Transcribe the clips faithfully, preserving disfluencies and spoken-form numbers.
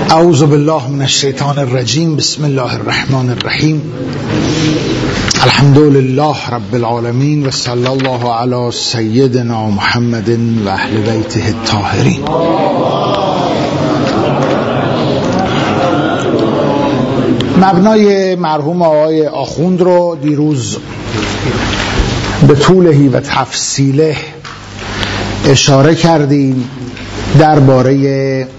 اعوذ بالله من الشیطان الرجیم. بسم الله الرحمن الرحیم. الحمد لله رب العالمین و صلی الله علی سیدنا محمد و اهل بیته الطاهرین. مبنای مرحوم آقای آخوند رو دیروز به طولهی و تفصیله اشاره کردیم درباره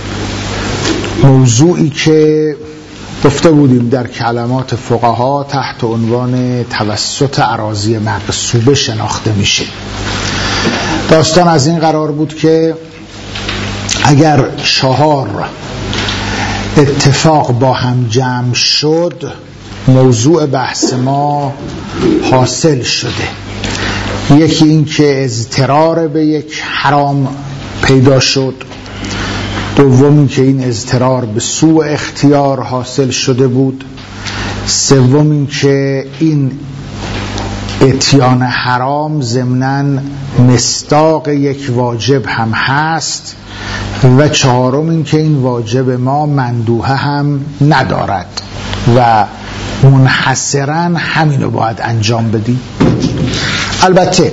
موضوعی که گفته بودیم در کلمات فقها تحت عنوان توسط اراضی مغصوبه شناخته میشه. داستان از این قرار بود که اگر چهار اتفاق با هم جمع شد موضوع بحث ما حاصل شده. یکی این که اضطرار به یک حرام پیدا شد، دومی که این اضطرار به سوء اختیار حاصل شده بود، سوم این که این اتیان حرام ضمناً مصداق یک واجب هم هست، و چهارم این که این واجب ما مندوحه هم ندارد و منحصراً همینو باید انجام بدیم. البته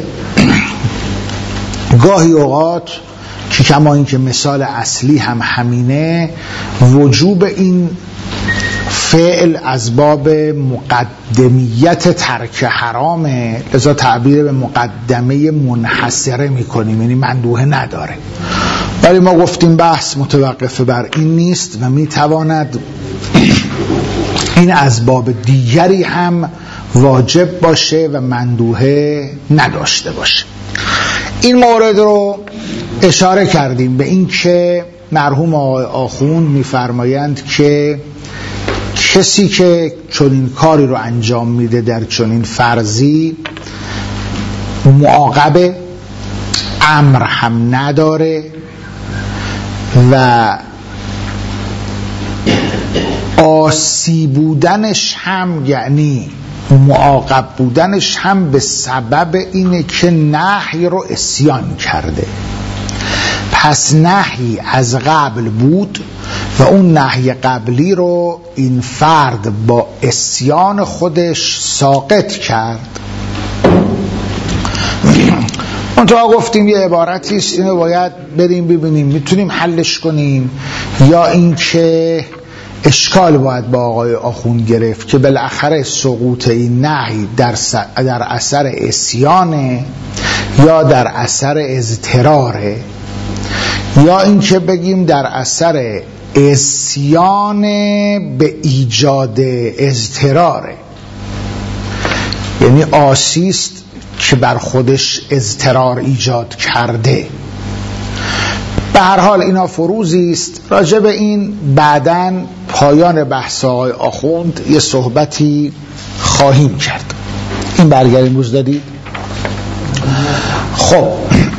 گاهی اوقات که کما این که مثال اصلی هم همینه، وجوب این فعل از باب مقدمیت ترک حرامه، لذا تعبیر به مقدمه منحصره میکنیم، یعنی مندوحه نداره. ولی ما گفتیم بحث متوقف بر این نیست و میتواند این از باب دیگری هم واجب باشه و مندوحه نداشته باشه. این مورد رو اشاره کردیم به این که مرحوم آقای آخوند میفرمایند که کسی که چنین کاری رو انجام میده در چنین فرضی معاقبه، امر هم نداره و عاصی بودنش هم، یعنی معاقب بودنش هم به سبب اینه که نهی رو عصیان کرده. پس نهی از قبل بود و اون نهی قبلی رو این فرد با عصیان خودش ساقط کرد. منتها گفتیم یه عبارتی است، اینو باید بریم ببینیم میتونیم حلش کنیم یا اینکه اشکال باید با آقای آخوند گرفت که بالاخره سقوط این نهی در, در اثر عصیانه یا در اثر اضطراره، یا اینکه بگیم در اثر عصیان به ایجاد اضطراره، یعنی عاصیست که بر خودش اضطرار ایجاد کرده. به هر حال اینا فروزی است. راجع به این بعداً پایان بحث آقای آخوند یه صحبتی خواهیم کرد. این برگر امروز دادید؟ خب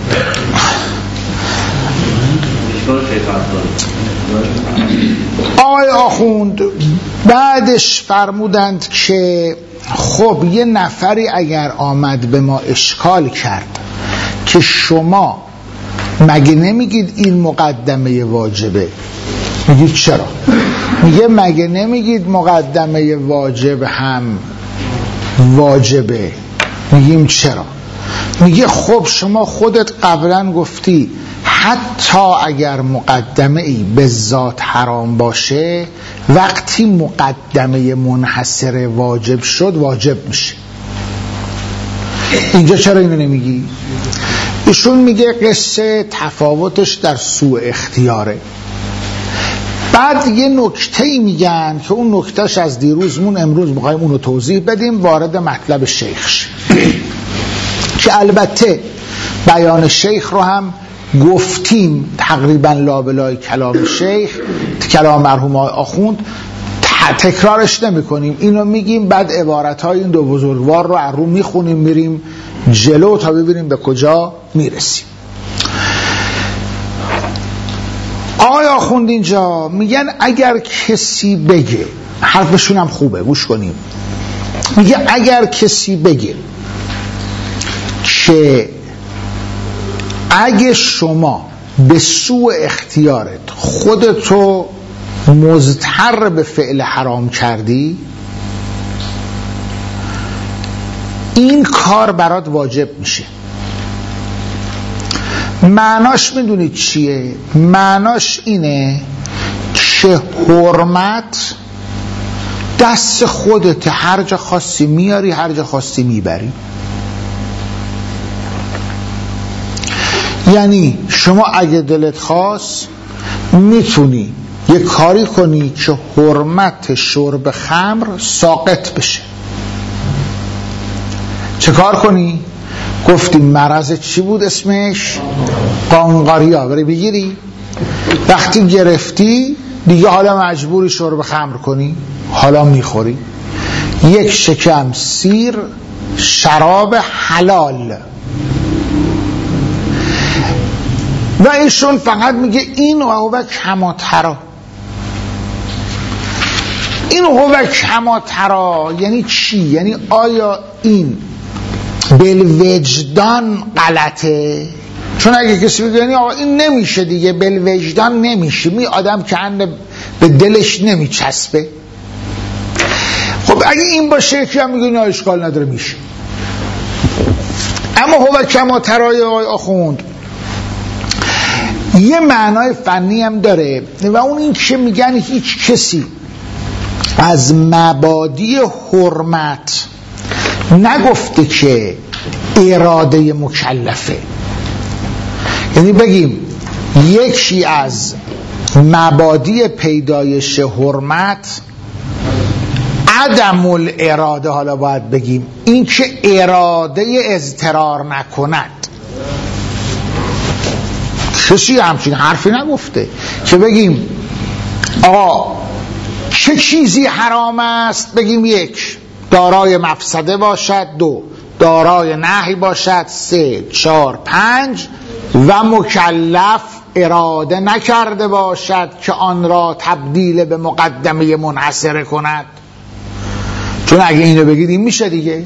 آقای آخوند بعدش فرمودند که خب یه نفری اگر آمد به ما اشکال کرد که شما مگه نمیگید این مقدمه واجبه؟ میگید چرا؟ میگه مگه نمیگید مقدمه واجب هم واجبه؟ میگیم چرا؟ میگه خب شما خودت قبلا گفتی حتی اگر مقدمه ای به ذات حرام باشه، وقتی مقدمه منحصر واجب شد واجب میشه. اینجا چرا اینو نمیگی؟ ایشون میگه قصه تفاوتش در سوء اختیاره. بعد یه نکته‌ای میگن که اون نکتهش از دیروزمون امروز میخوایم اونو توضیح بدیم، وارد مطلب شیخ که البته بیان شیخ رو هم گفتیم تقریبا لابلای کلام شیخ، کلام مرحوم آخوند، تکرارش نمی کنیم، اینو میگیم بعد عبارتهای این دو بزرگوار رو از رو میخونیم میریم جلو تا ببینیم به کجا میرسیم. آقای آخوند اینجا میگن اگر کسی بگه، حرفشون هم خوبه گوش کنیم، میگه اگر کسی بگه که اگه شما به سوء اختیارت خودتو مضطر به فعل حرام کردی، این کار برات واجب میشه. معناش میدونید چیه؟ معناش اینه که حرمت دست خودت، هر جا خواستی میاری، هر جا خواستی میبری. یعنی شما اگه دلت خواست میتونی یه کاری کنی که حرمت شرب خمر ساقط بشه. چه کار کنی؟ گفتیم مرض چی بود اسمش؟ قانقاریا. بری بگیری، وقتی گرفتی دیگه حالا مجبوری شرب خمر کنی، حالا میخوری. یک شکم سیر شراب حلال. و ایشون فقط میگه این هو کماترا. این هو کماترا یعنی چی؟ یعنی آیا این بالوجدان غلطه؟ چون اگه کسی بگه یعنی آقا این نمیشه دیگه، بالوجدان نمیشه، می آدم که انده به دلش نمیچسبه. خب اگه این باشه که هم میگه نه اشکال نداره میشه. اما هو کماترای آقای آخوند یه معنای فنی هم داره و اون این که میگن هیچ کسی از مبادی حرمت نگفته که اراده مکلفه. یعنی بگیم یکی از مبادی پیدایش حرمت عدم الاراده، حالا باید بگیم این که اراده اضطرار نکند. کسی همچین حرفی نگفته که بگیم آقا چه چیزی حرام است، بگیم یک دارای مفسده باشد، دو دارای نهی باشد، سه چهار پنج و مکلف اراده نکرده باشد که آن را تبدیل به مقدمه منحصره کند. چون اگه اینو بگید این میشه دیگه.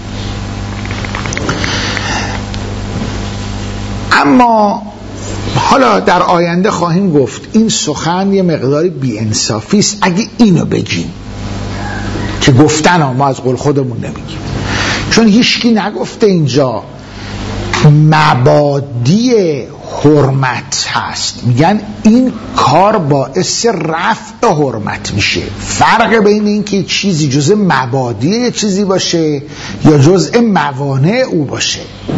اما حالا در آینده خواهیم گفت این سخن یه مقداری بی‌انصافی است اگه اینو بگیم که گفتن ها ما از قول خودمون نمیگیم، چون هیچکی نگفته اینجا مبادی حرمت هست. میگن این کار باعث رفع حرمت میشه. فرق بین این که چیزی جزء مبادی یه چیزی باشه یا جزء موانع او باشه.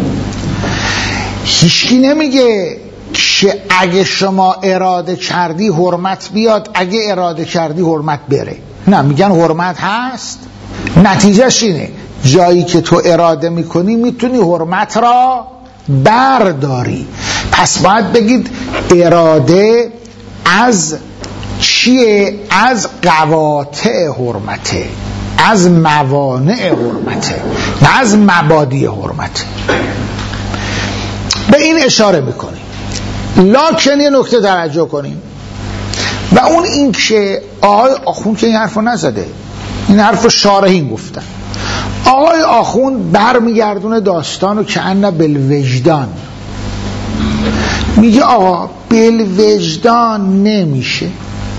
هیچکی نمیگه که اگه شما اراده کردی حرمت بیاد، اگه اراده کردی حرمت بره. نه، میگن حرمت هست. نتیجهش اینه جایی که تو اراده میکنی میتونی حرمت را برداری. پس باید بگید اراده از چیه؟ از قواطع حرمته، از موانع حرمته، نه از مبادی حرمته. به این اشاره میکنیم. لکن یه نکته توجه کنیم و اون این که آقای آخوند که این حرف رو نزده، این حرف رو شارحین گفتن. آقای آخوند برمیگردونه داستانو که انه بالوجدان، میگه آقا بالوجدان نمیشه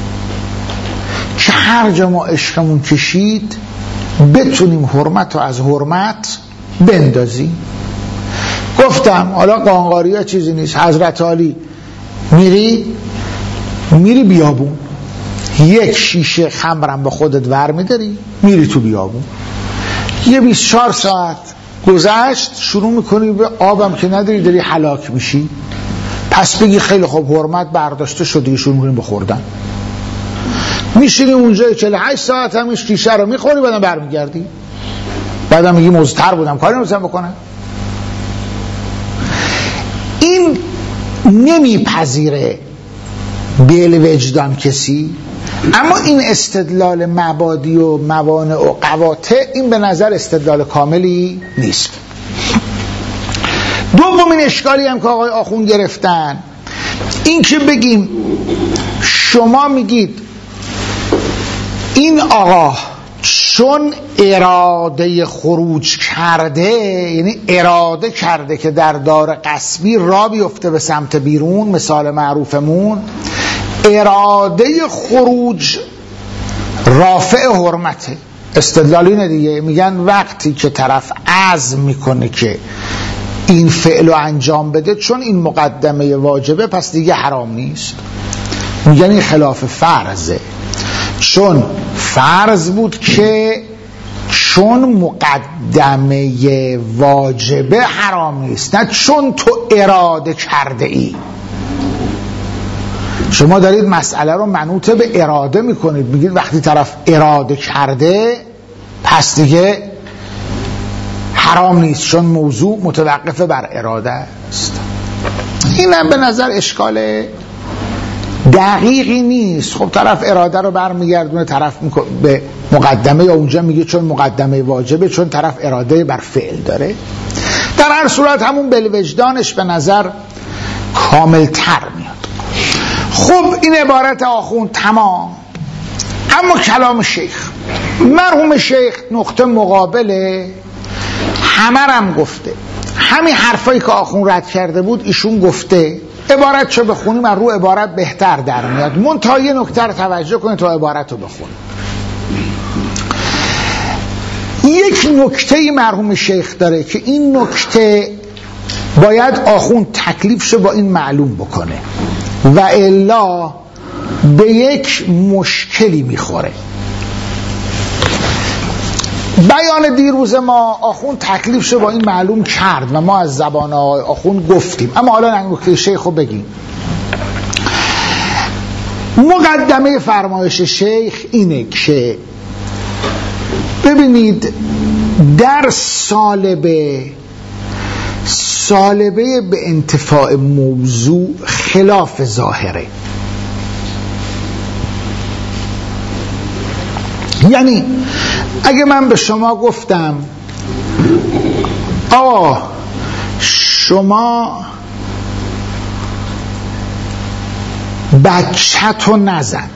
که هر جا ما عشقمون کشید بتونیم حرمت رو از حرمت بندازیم. گفتم حالا قانقاری ها چیزی نیست. حضرت علی میری میری بیابون، یک شیشه خمرم به خودت ور میداری، میری تو بیابون، یه بیست و چهار ساعت گذشت شروع میکنی به آبم که نداری داری هلاک میشی. پس بگی خیلی خوب حرمت برداشته شده، شروع میکنیم به خوردن. میشینی اونجا چهل و هشت ساعت هم شیشه رو میخوری، بعدم برمیگردی، بعدم میگی مضطر بودم کاری نمی‌تونم بکنم. این نمیپذیره بیل وجدان کسی. اما این استدلال مبادی و موانع و قواطع این به نظر استدلال کاملی نیست. دومین اشکالی هم که آقای آخوند گرفتن این که بگیم شما میگید این آقا چون اراده خروج کرده، یعنی اراده کرده که در دار غصبی را بیفته به سمت بیرون، مثال معروفمون اراده خروج رافع حرمته. استدلال اینه دیگه، میگن وقتی که طرف عزم میکنه که این فعل رو انجام بده چون این مقدمه واجبه پس دیگه حرام نیست، میگن این خلاف فرضه، چون فرض بود که چون مقدمه واجبه حرام نیست، نه چون تو اراده کرده ای. شما دارید مسئله رو منوط به اراده میکنید، میگید وقتی طرف اراده کرده پس دیگه حرام نیست چون موضوع متوقف بر اراده است. اینم به نظر اشکال دقیقی نیست. خب طرف اراده رو برمیگردونه طرف به مقدمه، یا اونجا میگه چون مقدمه واجبه چون طرف اراده بر فعل داره. در هر صورت همون بالوجدانش به نظر کامل تر میاد. خب این عبارت آخوند تمام، اما کلام شیخ، مرحوم شیخ نقطه مقابله همه رم گفته، همین حرفایی که آخوند رد کرده بود ایشون گفته. عبارت چه بخونیم از رو عبارت بهتر در میاد، منتها یه نکته رو توجه کنید تا عبارت رو بخونیم. یک نکته مرحوم شیخ داره که این نکته باید آخوند تکلیفش با این معلوم بکنه و الا به یک مشکلی میخوره. بیان دیروز ما آخوند تکلیفش با این معلوم کرد و ما از زبان آقای آخوند گفتیم، اما حالا نکته شیخ رو بگیم. مقدمه فرمایش شیخ اینه که ببینید در سالبه سالبه به انتفاع موضوع خلاف ظاهره. یعنی اگه من به شما گفتم آقا شما بچه‌تو نزن،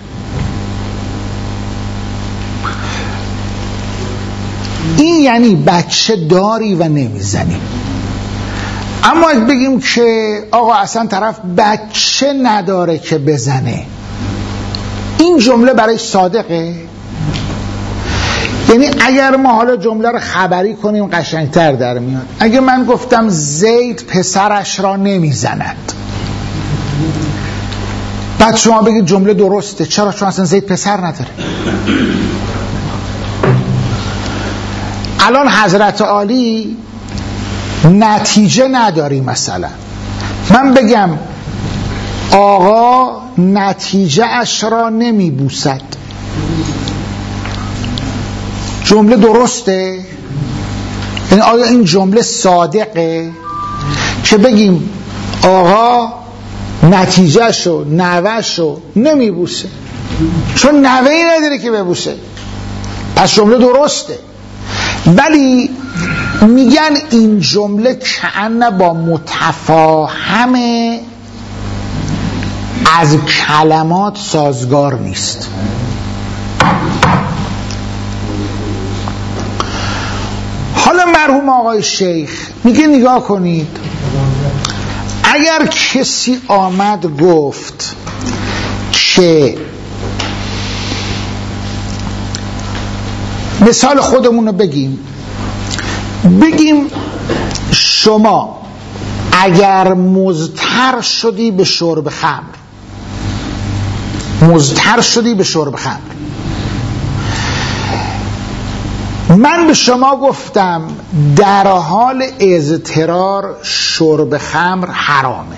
این یعنی بچه داری و نمیزنی. اما اگه بگیم که آقا اصلا طرف بچه نداره که بزنه، این جمله برای صادقه؟ یعنی اگر ما حالا جمله رو خبری کنیم قشنگتر در میاد. اگه من گفتم زید پسرش را نمیزند، بعد شما بگید جمله درسته، چرا؟ چون اصلا زید پسر نداره. الان حضرت عالی نتیجه نداری، مثلا من بگم آقا نتیجه اش را نمی بوسد، جمله درسته؟ یعنی آیا این جمله صادقه که بگیم آقا نتیجه شو نوه شو نمی بوسه، چون نوهی نداره که ببوسه، پس جمله درسته. ولی میگن این جمله کأن با متفاهم از کلمات سازگار نیست. حالا مرحوم آقای شیخ میگه نگاه کنید، اگر کسی آمد گفت که مثال خودمون رو بگیم بگیم شما اگر مضطر شدی به شرب خمر مضطر شدی به شرب خمر من به شما گفتم در حال اضطرار شرب خمر حرامه.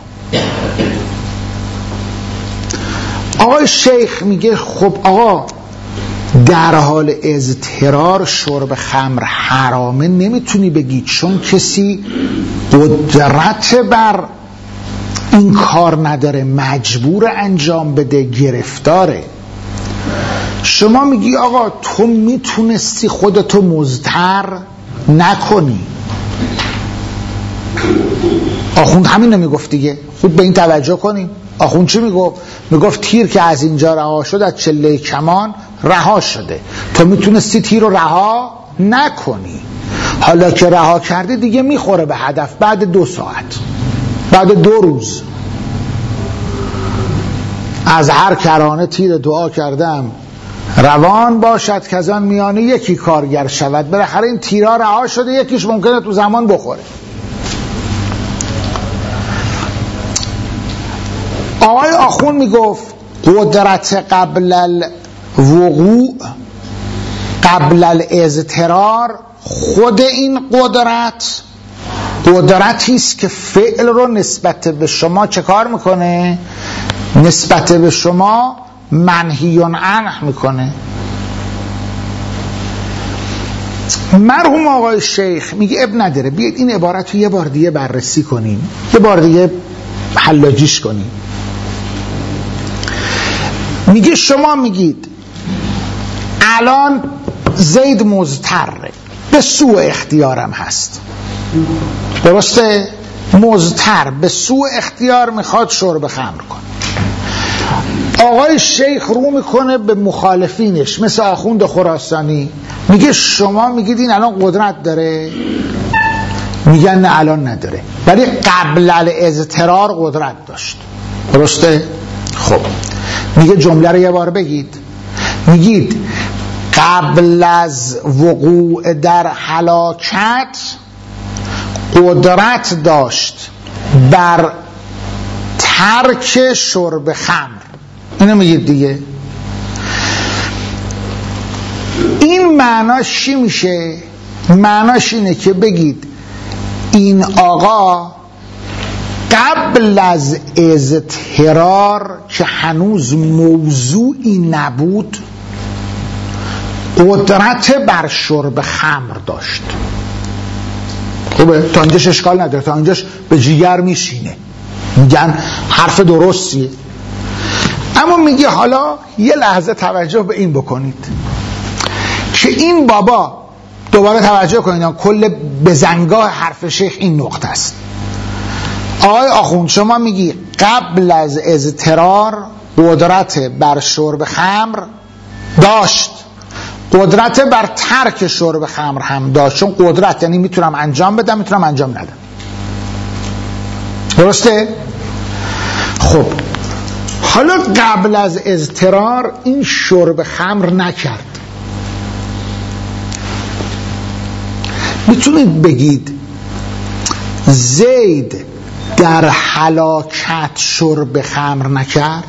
آقای شیخ میگه خب آقا در حال اضطرار شرب خمر حرامه نمیتونی بگی، چون کسی قدرت بر این کار نداره، مجبور انجام بده، گرفتاره. شما میگی آقا تو میتونستی خودتو مضطر نکنی. آخوند همین نمیگفت دیگه، خوب به این توجه کنیم. آخوند چی میگفت؟ میگفت تیر که از اینجا رها شد از چله کمان رها شده، تو میتونستی تیر رو رها نکنی، حالا که رها کردی دیگه میخوره به هدف بعد دو ساعت بعد دو روز. از هر کرانه تیر دعا کردم روان باشد که از آن میانه یکی کارگر شود. بالاخره این تیرها رها شده، یکیش ممکنه تو زمان بخوره. آقای آخوند میگفت قدرت قبل الوقوع قبل الاضطرار، خود این قدرت قدرتی است که فعل رو نسبت به شما چه کار میکنه؟ نسبت به شما منهی عنه میکنه. مرحوم آقای شیخ میگه اب نداره، بیاید این عبارت رو یه بار دیگه بررسی کنیم، یه بار دیگه حلاجیش کنیم. میگه شما میگید الان زید مضطره، به سوء اختیارم هست، درسته؟ مضطر به سوء اختیار میخواد شرب خمر کنه. آقای شیخ رو میکنه به مخالفینش مثل آخوند خراسانی، میگه شما میگید این الان قدرت داره؟ میگن نه الان نداره، ولی قبل الاضطرار قدرت داشت، درسته؟ خب میگه جمله رو یه بار بگید. میگید قبل از وقوع در هلاکت قدرت داشت بر ترک شرب خمر. اینو میگید دیگه. این معناش چی میشه؟ معناش اینه که بگید این آقا قبل از اضطرار که هنوز موضوعی نبود قدرت بر شرب خمر داشت. خوبه؟ تا اینجاش اشکال نداره، تا اینجاش به جیگر میشینه، میگن حرف درستیه. اما میگه حالا یه لحظه توجه به این بکنید که این بابا، دوباره توجه کنید کل بزنگاه حرف شیخ این نقطه است. آقای آخوند شما میگی قبل از اضطرار قدرت بر شرب خمر داشت، قدرت بر ترک شرب خمر هم داشت. چون قدرت یعنی میتونم انجام بدم، میتونم انجام ندم، درسته؟ خب حالا قبل از اضطرار این شرب خمر نکرد. میتونید بگید زید در هلاکت شرب خمر نکرد؟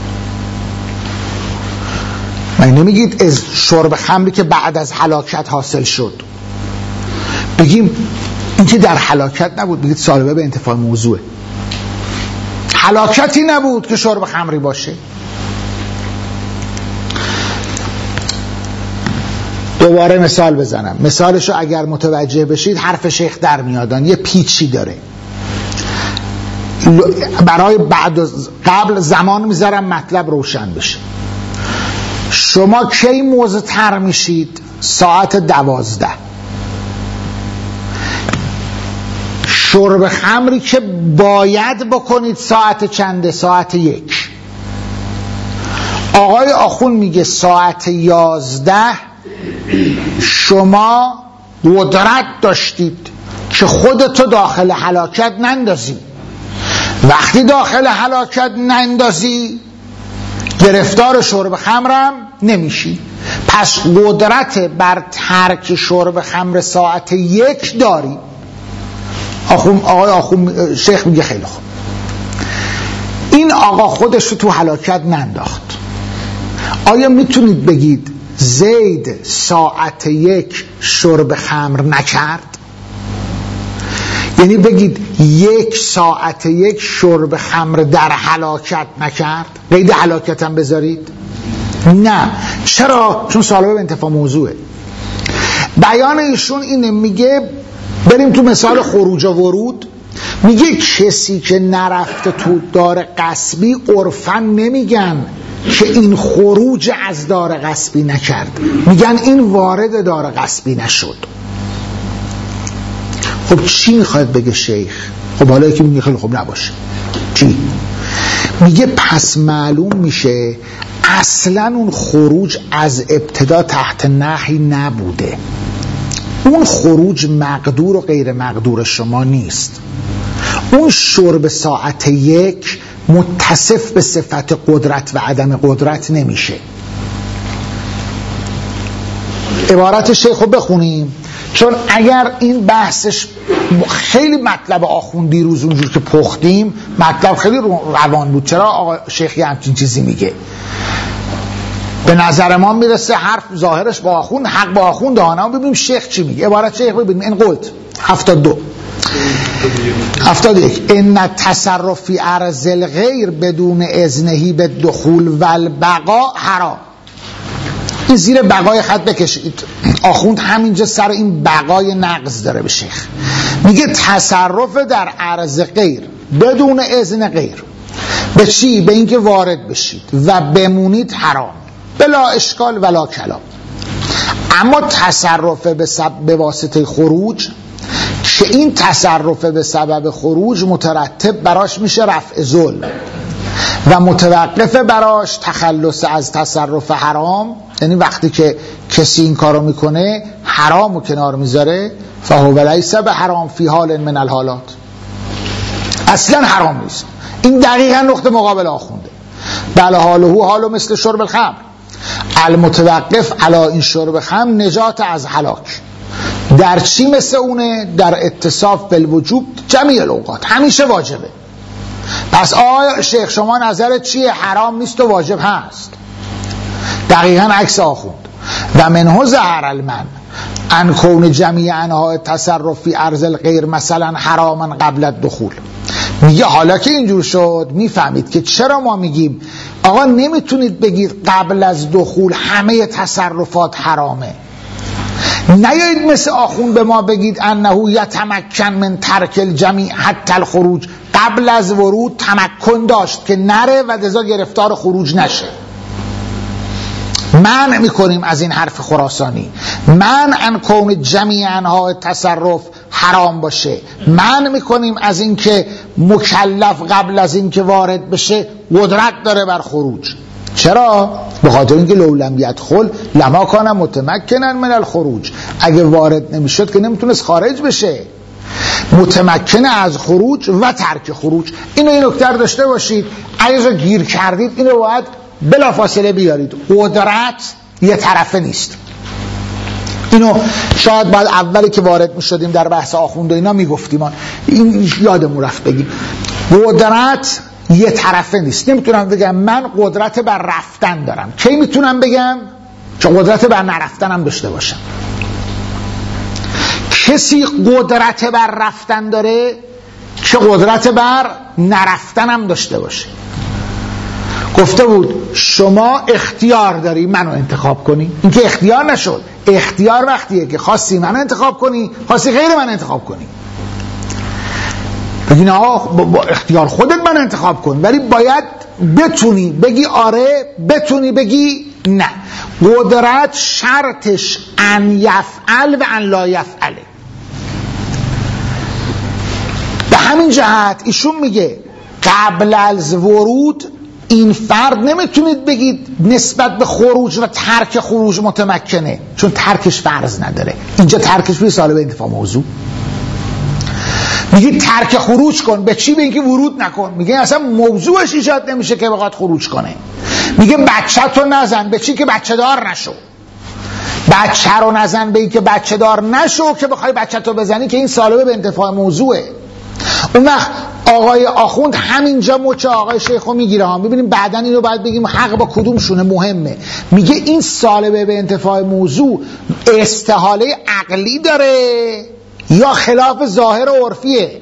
من نمیگید از شرب خمری که بعد از هلاکت حاصل شد، بگیم این که در هلاکت نبود، بگید سالبه به انتفاع موضوعه. هلاکتی نبود که شرب خمری باشه. دوباره مثال بزنم، مثالشو اگر متوجه بشید حرف شیخ در میادان یه پیچی داره، برای بعد قبل زمان میذارم مطلب روشن بشه. شما کی مضطر میشید؟ ساعت دوازده. شرب خمری که باید بکنید ساعت چنده؟ ساعت یک. آقای آخوند میگه ساعت یازده شما قدرت داشتید که خودتو داخل هلاکت نندازی. وقتی داخل هلاکت نندازی گرفتار شرب خمرم نمیشی، پس قدرت بر ترک شرب خمر ساعت یک داری. آخون آقای آخون شیخ میگه خیلی خوب، این آقا خودش رو تو هلاکت ننداخت. آیا میتونید بگید زید ساعت یک شرب خمر نکرد؟ یعنی بگید یک ساعت یک شرب خمر در هلاکت نکرد؟ قید هلاکت هم بذارید؟ نه. چرا؟ چون سالبه به انتفاع موضوعه. بیان ایشون اینه، میگه بریم تو مثال خروج و ورود. میگه کسی که نرفته تو دار غصبی عرفاً نمیگن که این خروج از دار غصبی نکرد، میگن این وارد دار غصبی نشد. خب چی میخواد بگه شیخ؟ خب حالا یکی میگه خیلی خوب نباشه، چی؟ میگه پس معلوم میشه اصلا اون خروج از ابتدا تحت نهی نبوده. اون خروج مقدور و غیر مقدور شما نیست. اون شرب ساعت یک متصف به صفت قدرت و عدم قدرت نمیشه. عبارت شیخ رو بخونیم، چون اگر این بحثش خیلی مطلب آخوندی روز اونجور که پختیم مطلب خیلی روان بود. چرا آقا شیخی همچین چیزی میگه؟ به نظر ما میرسه حرف ظاهرش با آخوند، حق با آخوند دانه. ببینیم شیخ چی میگه. عبارت شیخ ببینیم. این قلت هفتاد و دو هفتاد و یک ان تصرف فی ارض الغیر بدون اذنهی به دخول و البقا حرام. این زیر بقای خط بکشید. آخوند همینجا سر این بقای نقض داره به شیخ. میگه تصرف در ارض غیر بدون اذن غیر به چی؟ به اینکه وارد بشید و بمونید حرام بلا اشکال ولا کلام. اما تصرف به, سب... به واسطه خروج که این تصرف به سبب خروج مترتب براش میشه رفع ظلم و متوقف براش تخلص از تصرف حرام، یعنی وقتی که کسی این کارو میکنه حرامو کنار میذاره فهو لیس به حرام فی حال من الحالات، اصلا حرام نیست. این دقیقا نقطه مقابل آخونده. بله حاله حالو مثل شرب الخمر المتوقف علی این شرب خمر نجات از هلاک. در چی مثل اونه؟ در اتصاف بالوجوب جمیع الاوقات، همیشه واجبه. پس آیا شیخ شما نظرت چیه؟ حرام نیست و واجب هست. دقیقا عکس آخوند. و منه ظهر المن ان کون جمیع انواع تصرف فی ارض الغیر مثلا حراما قبل الدخول. میگه حالا که اینجور شد میفهمید که چرا ما میگیم آقا نمیتونید بگید قبل از دخول همه تصرفات حرامه. نیایید مثل آخون به ما بگید انه یتمکن من ترک الجمیع حتی الخروج، قبل از ورود تمکن داشت که نره و لذا گرفتار خروج نشه. منع میکنیم از این حرف خراسانی. منع ان کون جمیع انواع تصرف حرام باشه. منع میکنیم از این که مکلف قبل از این که وارد بشه قدرت داره بر خروج. چرا؟ به خاطر اینکه لو لم یدخل لما کان متمکنا من الخروج، اگه وارد نمیشد که نمیتونست خارج بشه. متمکن از خروج و ترک خروج. اینو این نکته داشته باشید. اگه گیر کردید اینو باید بلافاصله بیارید. قدرت یه طرفه نیست. اینو شاید بعد اولی که وارد میشدیم در بحث آخوند و اینا میگفتیم، این یادمون رفت بگیم قدرت یه طرفه نیست. نمیتونم بگم من قدرت بر رفتن دارم. کی میتونم بگم؟ چون قدرت بر نرفتنم داشته باشم. کسی قدرت بر رفتن داره که قدرت بر نرفتنم داشته باشه. گفته بود شما اختیار داری منو انتخاب کنی. این که اختیار نشد. اختیار وقتیه که خواستی منو انتخاب کنی، خواستی غیر من انتخاب کنی. بگی نه با اختیار خودت من انتخاب کن، ولی باید بتونی بگی آره، بتونی بگی نه. قدرت شرطش ان یفعل و ان لا یفعله. به همین جهت ایشون میگه قبل از ورود این فرد نمیتونید بگید نسبت به خروج و ترک خروج متمکنه، چون ترکش فرض نداره. اینجا ترکش به سالب انتفاع موضوع. میگه ترک خروج کن. به چی؟ به اینکه ورود نکن. میگه اصلا موضوعش ایجاد نمیشه که بخواد خروج کنه. میگه بچه تو نزن. به چی؟ که بچه دار نشو. بچه رو نزن به اینکه بچه دار نشو که بخوای بچه تو بزنی، که این سالبه به انتفاع موضوعه. اون وقت آقای آخوند همینجا مچ آقای شیخو میگیره ها. میبینیم بعدن اینو باید بگیم حق با کدومشونه مهمه. میگه این سالبه به انتفاع موضوع استحاله عقلی داره یا خلاف ظاهر عرفیه؟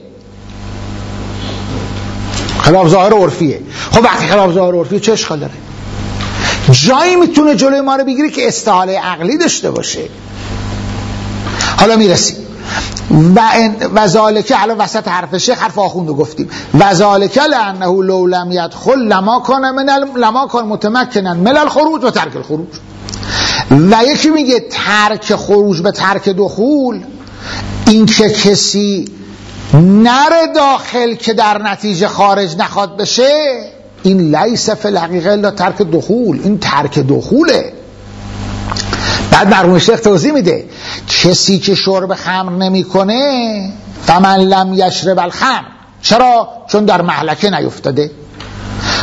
خلاف ظاهر عرفیه. خب وقتی خلاف ظاهر عرفیه چه اشکال داره؟ جایی میتونه جلوی ما رو بگیره که استحاله عقلی داشته باشه. حالا میرسیم و و ذالک علی وسط حرف شیخ حرف آخوندو گفتیم. و ذالک لانه لو لم یدخل لما کان من لما کان متمکنا من الخروج و ترک الخروج. و یکی میگه ترک خروج به ترک دخول، این که کسی نره داخل که در نتیجه خارج نخواد بشه، این لیس فی الحقیقه الا ترک دخول. این ترک دخوله. بعد مرحوم شیخ توضیح میده کسی که شرب خمر نمیکنه فمن لم یشرب الخمر. چرا؟ چون در مهلکه نیفتاده.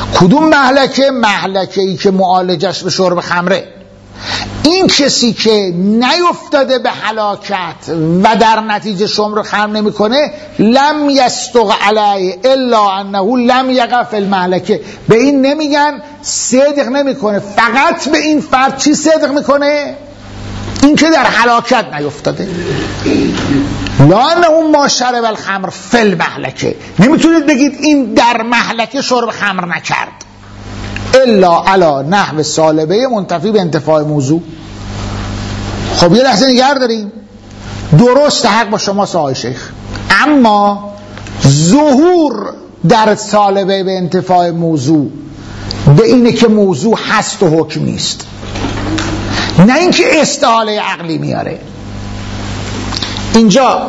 کدوم مهلکه؟ مهلکه ای که معالجش به شرب خمره. این کسی که نیفتاده به هلاکت و در نتیجه شرب خمر نمیکنه، لم یستق علیه الا انه لم یقع فی المهلکه. به این نمیگن صدق نمیکنه، فقط به این فرد چی صدق میکنه؟ این که در هلاکت نیفتاده. لا انه ما شرب الخمر فی المهلکه. نمیتونید بگید این در مهلکه شرب خمر نکرد، الا علی نحو سالبه منتفی به انتفاع موضوع. خب یه لحظه نگه داریم، درست حق با شما آقای شیخ، اما ظهور در سالبه به انتفاع موضوع به اینه که موضوع هست و حکم نیست، نه اینکه استحاله عقلی میاره. اینجا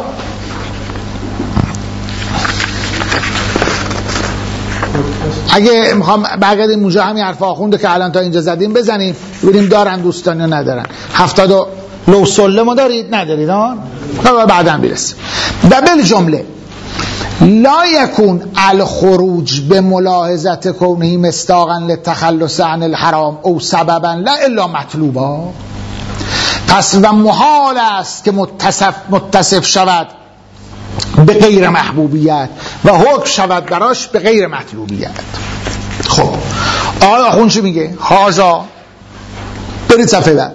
اگه میخوام برگردیم اونجا همین حرف آخونده که الان تا اینجا زدیم بزنیم ببینیم دارن دوستان یا ندارن. هفتاد و لو سله ما دارید ندارید ها؟ بعدا برسیم. و بالجمله لا یکون الخروج به ملاحظت کونه مستاقا للتخلص عن الحرام او سببا لا الا مطلوبا. پس و محال است که متصف, متصف شود به غیر محبوبیت و حکم شود براش به غیر مطلوبیت. خب آقای آخوند چی میگه؟ هازا، برید صفحه بعد.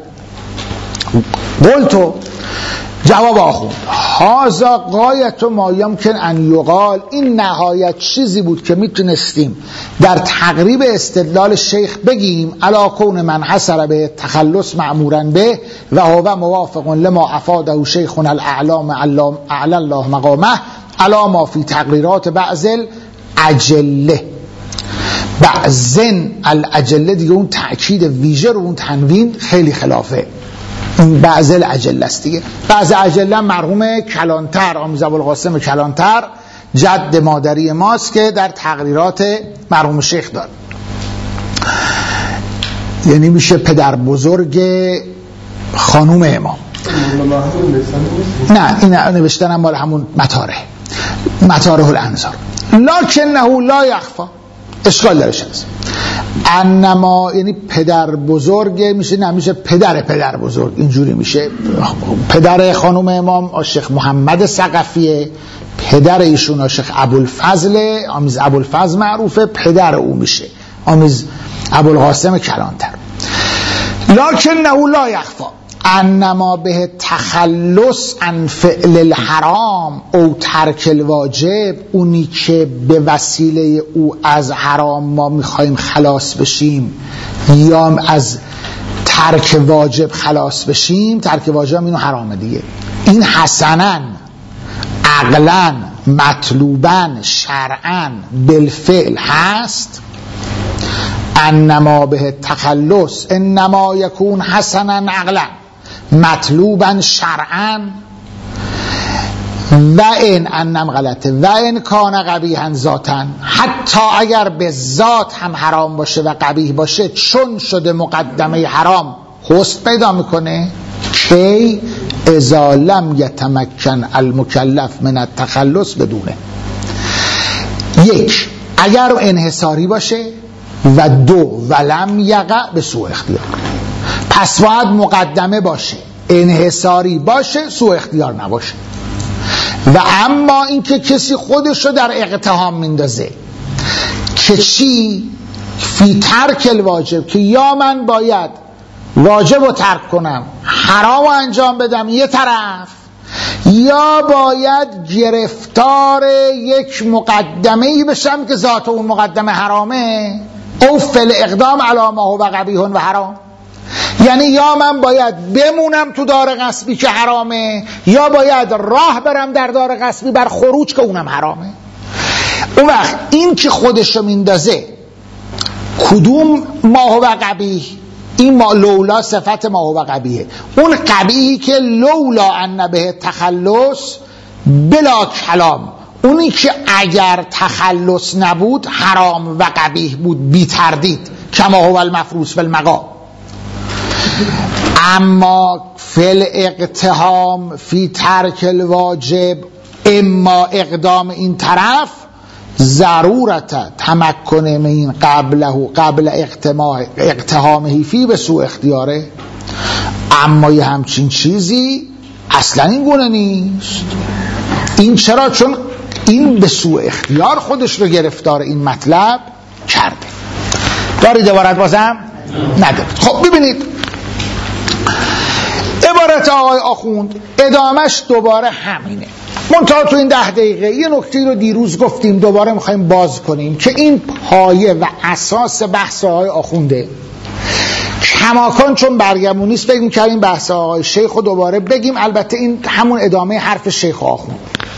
قلتو، جواب آخوند، هازا غایت ما یمکن ان یقال، این نهایت چیزی بود که میتونستیم در تقریب استدلال شیخ بگیم، علا کون من حسر به تخلص معمورا به و هو موافق لما افاده شیخنا الاعلام اعلی الله مقامه علا ما فی تقریرات بعض الاجله. بعضن الاجله دیگه اون تأکید ویژه رو اون تنوین خیلی خلافه، این بعض الاجله است دیگه. بعض اجله مرحوم کلانتر، آمیز ابوالقاسم کلانتر، جد مادری ماست که در تقریرات مرحوم شیخ داد، یعنی میشه پدر بزرگ خانوم امام. نه این نوشتنم مال همون مطاره مطاره الانظار. لکنه لا یخفا، اشکال دارش هست. انما یعنی پدر بزرگ میشه، نمیشه پدر پدر بزرگ، اینجوری میشه. پدر خانم امام شیخ محمد ثقفیه، پدر ایشون شیخ ابوالفضل، آمیز ابوالفضل معروفه، پدر او میشه آمیز ابوالقاسم کلانتر. لکنه لا یخفا انما به تخلص عن فعل الحرام او ترک الواجب، اونی که به وسیله او از حرام ما میخوایم خلاص بشیم یا از ترک واجب خلاص بشیم، ترک واجب هم اینو حرامه دیگه، این حسناً عقلاً مطلوباً شرعاً بالفعل هست. انما به تخلص انما یکون حسناً عقلاً مطلوباً شرعاً و این انم غلطه و این کان قبیحاً ذاتاً، حتی اگر به ذات هم حرام باشه و قبیح باشه، چون شده مقدمه حرام حسن پیدا میکنه کی اذا لم یتمکن المکلف من التخلص بدونه. یک، اگر انحصاری باشه و دو ولم یقع به سوء اختیار. پس باید مقدمه باشه، انحصاری باشه، سوء اختیار نباشه. و اما اینکه کسی خودشو در اقتحام میندازه که چی؟ فی ترک الواجب، که یا من باید واجب رو ترک کنم حرام رو انجام بدم یه طرف، یا باید گرفتار یک مقدمه‌ای بشم که ذات اون مقدمه حرامه، او فل اقدام علی ما هو قبیح و حرام. یعنی یا من باید بمونم تو دار غصبی که حرامه، یا باید راه برم در دار غصبی بر خروج که اونم حرامه. اون وقت این که خودشو میندازه کدوم ما هو قبیح، این ما لولا صفت ما هو قبیحه، اون قبیحی که لولا ان به تخلص بلا کلام، اونی که اگر تخلص نبود حرام و قبیح بود بی تردید، کما هو المفروض بالمقام. اما فل اقتحام فی ترک الواجب، اما اقدام این طرف ضرورت تمکن من قبله قبل اقتهامه فی به سوء اختیاره، اما یه همچین چیزی اصلا این گونه نیست. این چرا؟ چون این به سوء اختیار خودش رو گرفتار این مطلب کرده. دارید عبارت بازم؟ ندارید. خب ببینید عبارت آقای آخوند ادامش دوباره همینه، منتها تو این ده دقیقه یه نکته رو دیروز گفتیم دوباره میخوایم باز کنیم که این پایه و اساس بحث آقای آخونده. کماکان چون برگمون نیست بگیم که این بحث آقای شیخ رو دوباره بگیم، البته این همون ادامه حرف شیخ آخوند.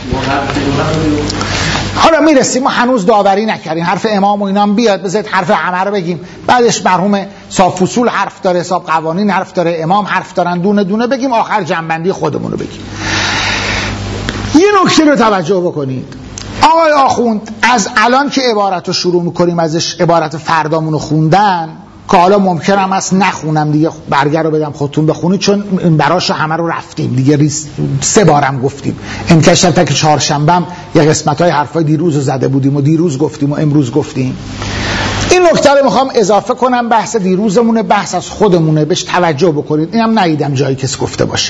حالا میرسیم، ما هنوز داوری نکردیم، حرف امام و اینام بیاد بذارید حرف همه رو بگیم، بعدش مرحوم صاحب فصول حرف داره، صاحب قوانین حرف داره، امام حرف دارن، دونه دونه بگیم، آخر جنبندی خودمون رو بگیم. یه نکته رو توجه بکنید، آقای آخوند از الان که عبارت رو شروع میکنیم ازش، عبارت فردامون رو خوندن که حالا ممکنم است نخونم دیگه، برگر رو بدم خودتون بخونید چون براش همه رو رفتیم دیگه، ریس سه بارم گفتیم، انکشف تا که چهارشنبهم یه قسمت‌های حرفای دیروز رو زده بودیم و دیروز گفتیم و امروز گفتیم. این نکته رو میخوام اضافه کنم، بحث دیروزمونه، بحث از خودمونه، بهش توجه بکنید، اینم ندیدم جایی کس گفته باشه.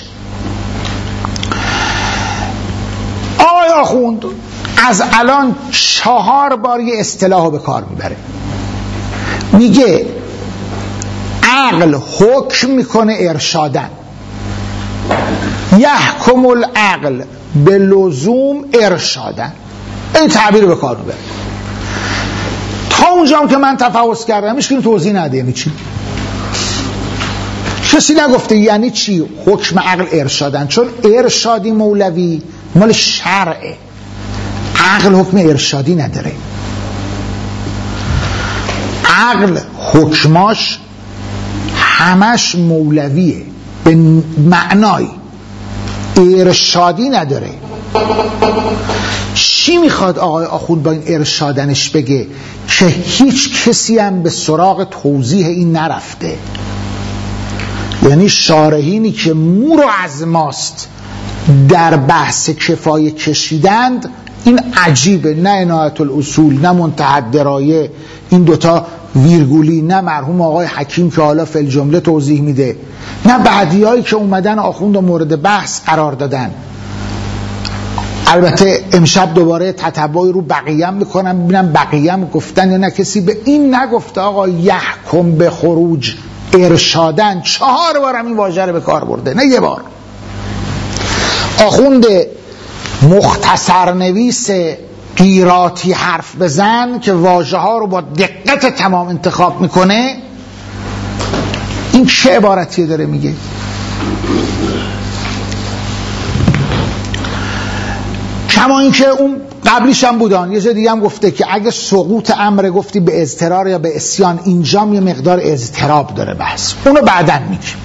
آقای آخوند از الان چهار بار یه اصطلاح رو به کار میبره، میگه عقل حکم میکنه ارشادن، یحکم العقل به لزوم ارشادن، این تعبیر رو به کار میبره. تا اونجا هم که من تفحص کردم هیچ کی توضیح نده یعنی چی، کسی نگفته یعنی چی حکم عقل ارشادن، چون ارشادی مولوی مال شرعه، عقل حکم ارشادی نداره. عقل حکماش همش مولویه، به معنای ارشادی نداره. چی میخواد آقای آخوند با این ارشادنش بگه؟ که هیچ کسی هم به سراغ توضیح این نرفته، یعنی شارحینی که مور و از ماست در بحث کفایه کشیدند، این عجیبه، نه عنایت الاصول نه منتهی الدرایه، این دوتا ویرگولی، نه مرحوم آقای حکیم که حالا فی الجمله توضیح میده، نه بعدیایی که اومدن آخوند و مورد بحث قرار دادن. البته امشب دوباره تتبعی رو بقیه میکنم ببینم بقیه گفتن یا نه، کسی به این نگفته آقا یحکم به خروج ارشادن، چهار بارم این واژه رو به کار برده، نه یه بار. آخوند مختصر نویس قیراتی حرف بزن که واژه ها رو با دقت تمام انتخاب میکنه، این چه عبارتی داره میگه؟ کما این که اون قبلیش هم بودن یه جا دیگه هم گفته که اگه سقوط امر گفتی به اضطرار یا به عصیان، اینجا یه مقدار اضطراب داره بحث، اونو بعدن میگیم.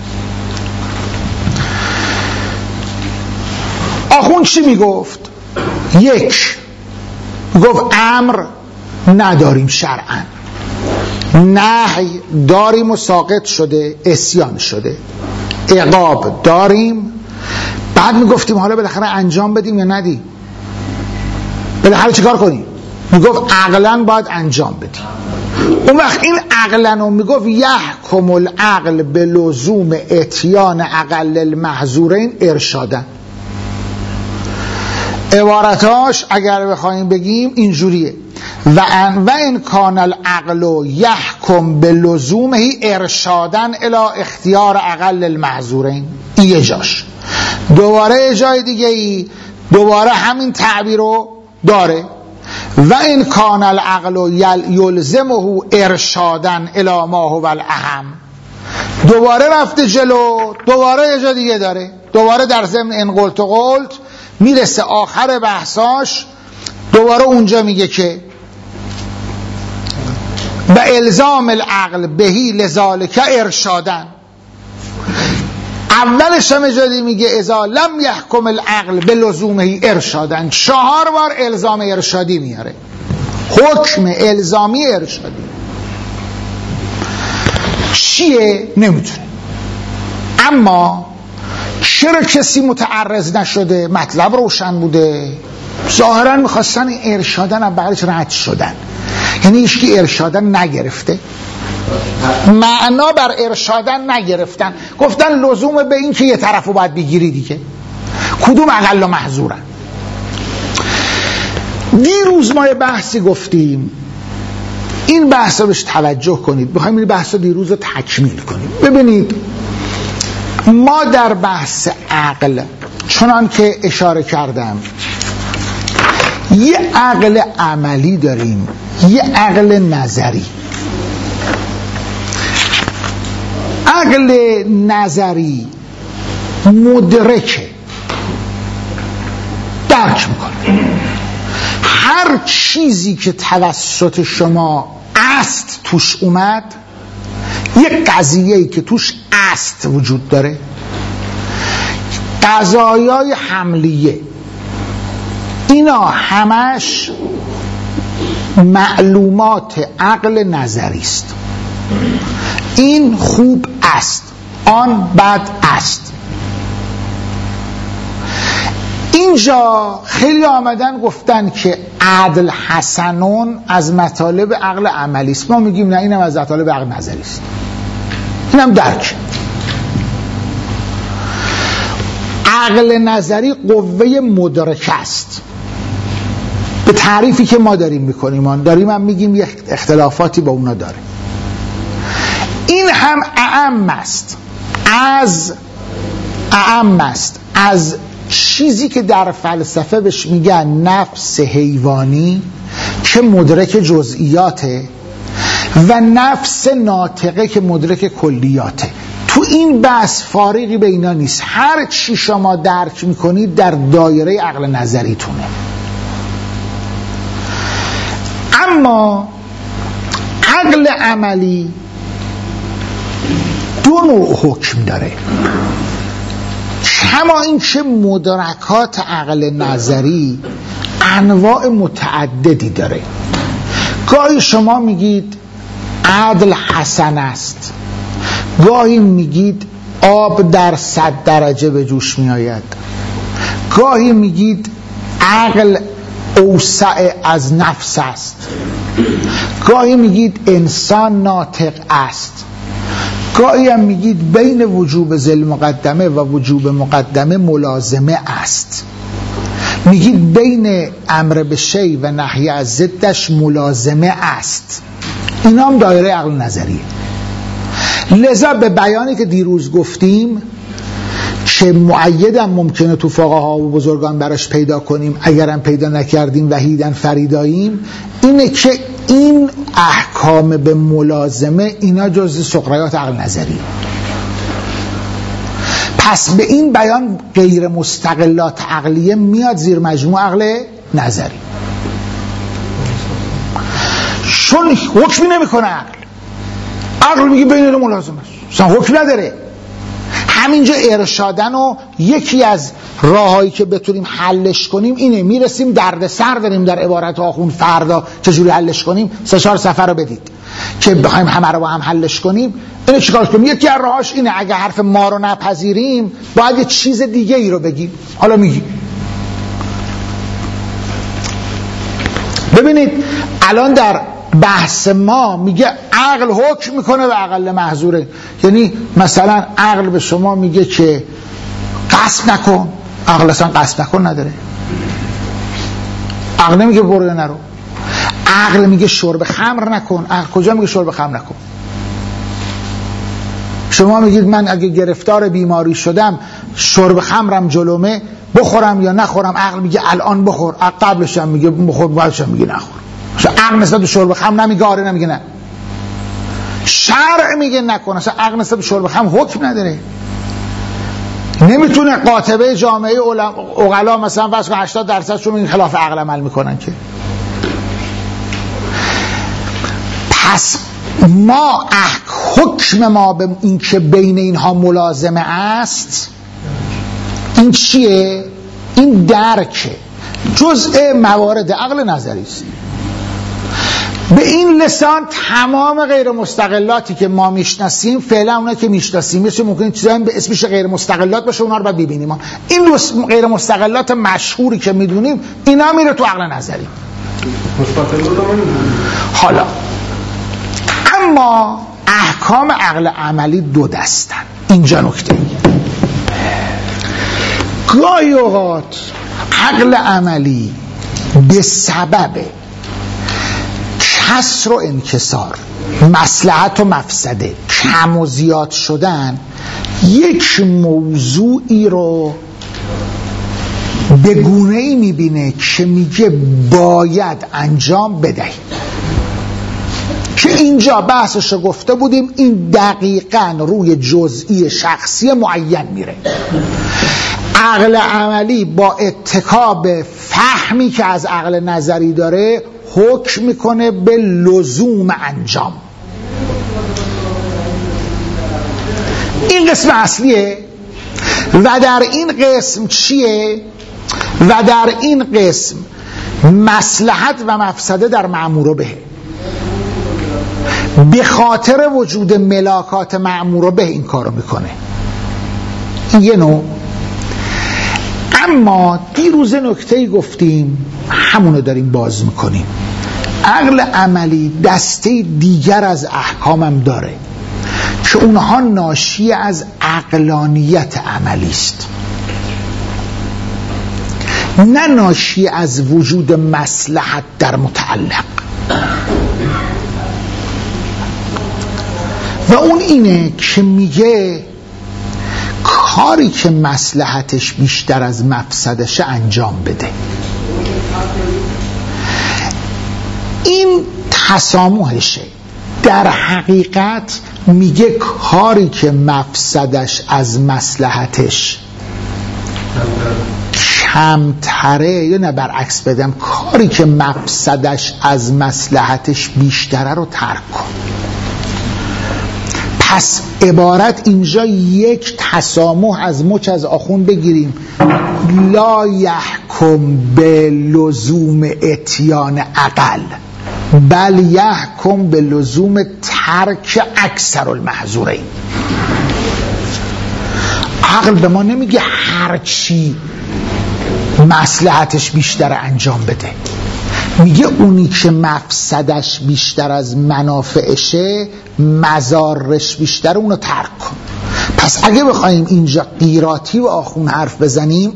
آخوند چی میگفت؟ یک، گفت امر نداریم شرعاً، نهی داریم و ساقط شده، عصیان شده، عقاب داریم. بعد میگفتیم حالا بالاخره انجام بدیم یا ندیم، بالاخره چیکار کنیم؟ میگفت عقلاً باید انجام بدیم. اون وقت این عقلاً رو میگفت یحکم العقل به لزوم اتیان اقل المحظورین ارشادن. عبارتاش اگر بخوایم بگیم اینجوریه: و ان و ان کان العقل یحکم به لزومه ارشادن الی اختیار اقل المحظورین. این یه جاش. دوباره جای دیگه ای دوباره همین تعبیر رو داره: و ان کان العقل یلزمه ارشادن الی ما هو الاهم. دوباره رفته جلو، دوباره یه جا دیگه داره، دوباره در ضمن ان قلت و قلت میرسه آخر بحثاش، دوباره اونجا میگه که و الزام العقل بهی لذالک ارشادن. اولش هم اجازه میگه اذا لم یحکم العقل به لزومه ارشادن، چهار بار الزام ارشادی میاره، حکم الزامی ارشادی. چیه؟ نمیتونه. اما چرا کسی متعرض نشده؟ مطلب روشن بوده. ظاهرا میخواستن ارشادن از بغلش رد شدن، یعنی هیچکی ارشادن نگرفته، معنا بر ارشادن نگرفتن، گفتن لزوم به این که یه طرفو باید بگیری دیگه، کدوم اقل و محظورن. دیروز ما یه بحثی گفتیم، این بحث رو بهش توجه کنید، بخوایم این بحث رو دیروز رو تکمیل کنیم. ببینید ما در بحث عقل چنان که اشاره کردم یه عقل عملی داریم، یه عقل نظری. عقل نظری مدرکه، درک میکنه هر چیزی که توسط شما است توش اومد، یک قضیه‌ای که توش است وجود داره، قضایای حملیه، اینا همش معلومات عقل نظری است. این خوب است، آن بد است. اینجا خیلی آمدن گفتن که عدل حسنون از مطالب عقل عملی است، ما میگیم نه، اینم از مطالب عقل نظری است. اینم درک. عقل نظری قوه مدرکه است به تعریفی که ما داریم میکنیم، ما داریم هم میگیم یه اختلافاتی با اونا داره. این هم اعم است از اعم است از چیزی که در فلسفه بهش میگن نفس حیوانی که مدرک جزئیاته و نفس ناطقه که مدرک کلیاته. تو این بحث فارقی به اینا نیست، هر چی شما درک میکنید در دایره عقل نظریتونه. اما عقل عملی دو نوع حکم داره، کما این که مدرکات عقل نظری انواع متعددی داره. گاهی شما میگید عدل حسن است، گاهی میگید آب در صد درجه به جوش میآید، گاهی میگید عقل اوسع از نفس است، گاهی میگید انسان ناطق است، گاهی هم میگید بین وجوب ذل مقدمه و وجوب مقدمه ملازمه است، میگید بین امر به شی و نهی از ضدش ملازمه است. اینا هم دایره عقل نظریه. لذا به بیانی که دیروز گفتیم که معیدم ممکنه تو فقها و بزرگان براش پیدا کنیم، اگرم پیدا نکردیم وحیدن فریداییم، اینه که این احکام به ملازمه اینا جزء سقراطات عقل نظری. پس به این بیان غیر مستقلات عقلیه میاد زیر مجموع عقل نظری، چون حکمی نمیکنه عقل. عقل میگه بین اینا ملازمه است، اصلا حکم نداره. همینجا ارشادن و یکی از راهایی که بتونیم حلش کنیم اینه، میرسیم درد سر داریم در عبارت آخون، فردا چجوری حلش کنیم، سه چهار صفحه رو بدید که بخوایم همه رو با هم حلش کنیم. اینو چیکار کنیم؟ یکی از راهاش اینه، اگه حرف ما رو نپذیریم باید یه چیز دیگه ای رو بگیم. حالا میگیم ببینید الان در بحث ما میگه عقل حکم میکنه و اقل محظوره، یعنی مثلا عقل به شما میگه که قصد نکن، عقل اصلا قصد نکن نداره. عقل نمیگه برو یا نرو، عقل میگه شرب خمر نکن، عقل کجا میگه شرب خمر نکن؟ شما میگید من اگه گرفتار بیماری شدم شرب خمرم جلومه، بخورم یا نخورم؟ عقل میگه الان بخور، عقل قبلش هم میگه بخور، بعدش هم میگه نخور. عقل نسبت به شرب خمر نمیگه آره، نمیگه نه. شرع میگه نکن، اصلا عقل نسبت به شرب خمر حکم نداره. نمیتونه قاطبه جامعه عقلا مثلا فرض کن هشتاد درصدشون این خلاف عقل عمل میکنن که. پس ما حکم ما به این که بین اینها ملازمه است، این چیه؟ این درکه، جزء موارد عقل نظری است. به این لسان تمام غیر مستقلاتی که ما میشناسیم فعلا اونا که میشناسیم مثل ممکنه چیزایی به اسمش غیر مستقلات باشه، اونا رو باید ببینیم. این دو غیر مستقلات مشهوری که میدونیم اینا میره تو عقل نظری. حالا اما احکام عقل عملی دو دستن. اینجا نکته گاهی اوقات عقل عملی به سبب کسر و انکسار، مصلحت و مفسده، کم و زیاد شدن یک موضوعی رو به گونه‌ای میبینه که میگه باید انجام بدهیم، که اینجا بحثش رو گفته بودیم این دقیقاً روی جزئی شخصی معین میره. عقل عملی با اتکا به فهمی که از عقل نظری داره حکم میکنه به لزوم انجام. این قسم اصلیه و در این قسم چیه؟ و در این قسم مصلحت و مفسده در مأمور به، به خاطر وجود ملاکات مأمور به این کارو میکنه. این یه نوع. اما دیروز نکته‌ای گفتیم همونو داریم باز میکنیم. عقل عملی دسته دیگر از احکامم داره که اونها ناشی از عقلانیت عملی است، نه ناشی از وجود مصلحت در متعلق. و اون اینه که میگه کاری که مصلحتش بیشتر از مفسدش انجام بده. این تسامحشه. در حقیقت میگه کاری که مفسدش از مصلحتش کمتره، یا نه برعکس بدم، کاری که مفسدش از مصلحتش بیشتره رو ترک کن. پس عبارت اینجا یک تسامح از مچ از آخون بگیریم، لا یحکم به لزوم اتیان عقل بل یحکم به لزوم ترک اکثر المحظورین. عقل به ما نمیگه هر چی مصلحتش بیشتر انجام بده، میگه اونی که مفسدش بیشتر از منافعشه، مضارش بیشتر، اونو ترک کن. پس اگه بخوایم اینجا قیراتی و آخون حرف بزنیم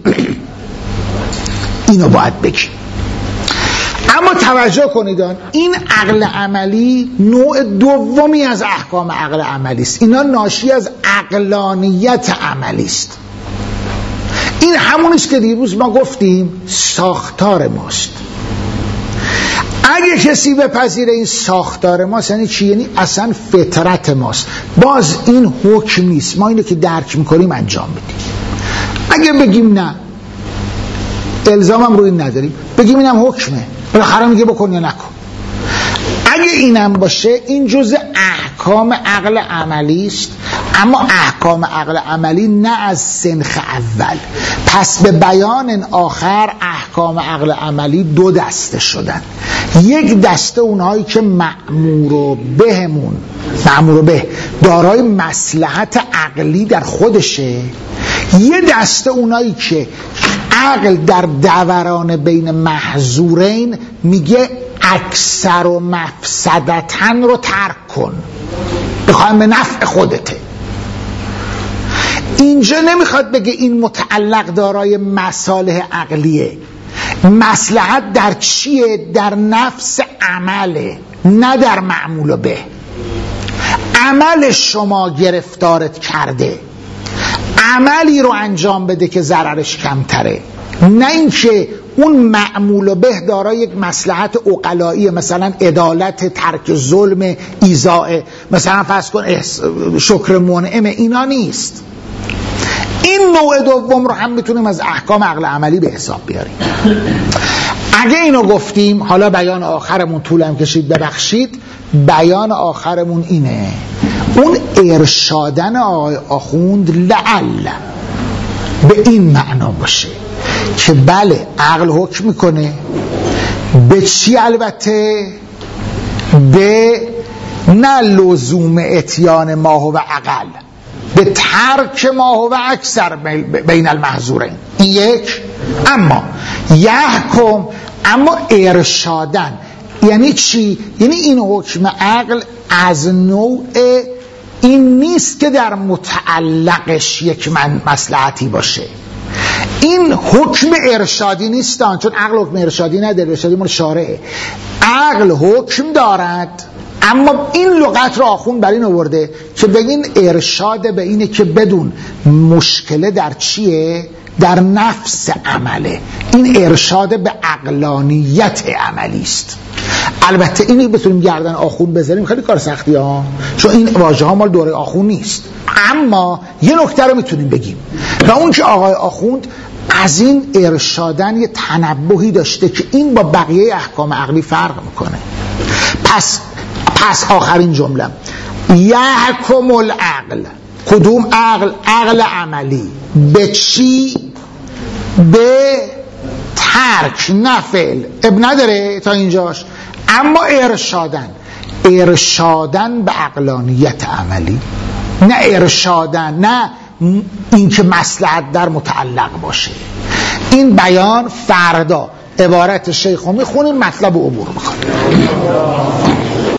اینو باید بگیم. اما توجه کنید این عقل عملی نوع دومی از احکام عقل عملی است. اینا ناشی از عقلانیت عملی است. این همونیست که دیروز ما گفتیم ساختار ماست. اگه کسی بپذیره این ساختار ماست یعنی چی؟ یعنی اصلا فطرت ماست. باز این حکم نیست، ما اینو که درک میکنیم انجام بدیم. اگه بگیم نه، الزامم روی این نداریم، بگیم اینم حکمه، بالاخره میگه بکن یا نکن. اگه اینم باشه این جزء احکام عقل عملی است، اما احکام عقل عملی نه از سنخ اول. پس به بیان آخر احکام عقل عملی دو دسته شدن. یک دسته اونهایی که مأمور بهمون مأمور به دارای مصلحت عقلی در خودشه، یه دسته اونایی که عقل در دوران بین محظورین میگه اکثر و مفسدتن رو ترک کن، بخوایم به نفع خودته. اینجا نمیخواد بگه این متعلق دارای مصالح عقلیه. مصلحت در چیه؟ در نفس عمله، نه در معمول به. عمل شما گرفتارت کرده، عملی رو انجام بده که ضررش کمتره، نه اینکه اون معمول به دارای یک مصلحت عقلایی، مثلا عدالت، ترک ظلم، ایذاء، مثلا فرض کن شکر منعم، اینا نیست. این نوع دوم رو هم میتونیم از احکام عقل عملی به حساب بیاریم. اگه اینو گفتیم، حالا بیان آخرمون طولم کشید ببخشید، بیان آخرمون اینه، اون ارشادن آقای آخوند لعل به این معنا باشه که بله عقل حکم میکنه به چی؟ البته به نه لزوم اتیان ما هو اقل، به ترک ما هو اکثر بین المحظورین. این یک. اما یحکم، اما ارشادن یعنی چی؟ یعنی این حکم عقل از نوع این نیست که در متعلقش یک من مصلحتی باشه. این حکم ارشادی نیستان، چون عقل حکم ارشادی نداره، ارشادی مال شارعه. عقل حکم دارد، اما این لغت را آخوند بر این آورده که بگین ارشاد به اینه که بدون مشکله در چیه؟ در نفس عمله. این ارشاد به عقلانیت عملی است. البته اینی بتونیم گردن آخوند بذاریم خیلی کار سختی ها، چون این واژه ها مال دوره آخوند نیست. اما یه نکته رو میتونیم بگیم و اون که آقای آخوند از این ارشادن یه تنبهی داشته که این با بقیه احکام عقلی فرق میکنه. پس پس آخرین جمله یحکم العقل، کدوم عقل؟ عقل عملی. به چی؟ به ترک، نه فعل. اب نداره تا اینجاش. اما ارشادن، ارشادن به عقلانیت عملی، نه ارشادن نه این که مصلحت در متعلق باشه. این بیان فردا عبارت شیخو میخونیم، مطلب عبور میکنیم.